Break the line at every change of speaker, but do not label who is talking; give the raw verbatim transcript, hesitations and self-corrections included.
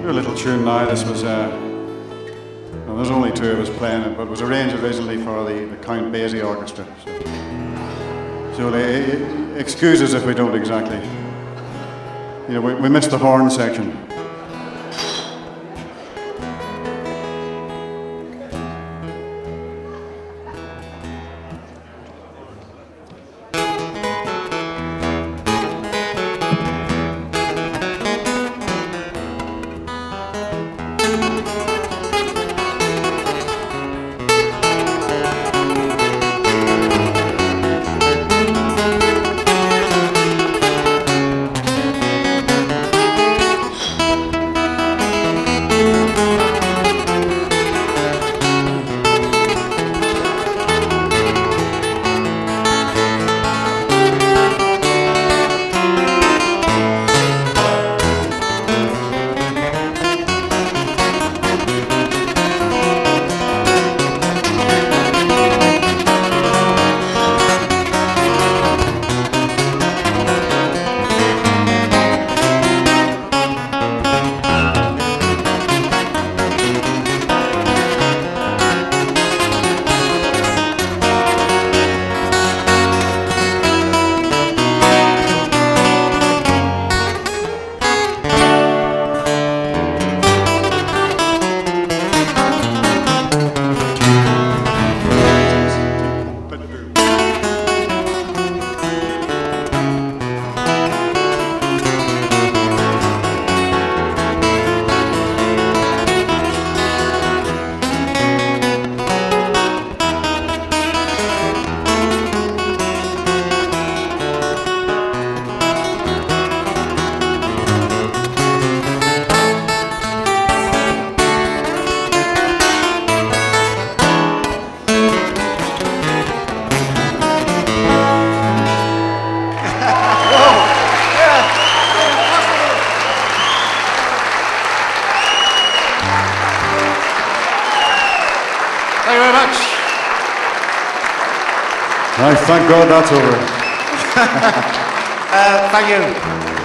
do a little tune now. This was, uh, well, there's only two of us playing it, but it was arranged originally for the, the Count Basie Orchestra. So, so they excuse us if we don't exactly, you know, we, we missed the horn section.
Thank you very much.
Right, thank God that's over.
uh, thank you.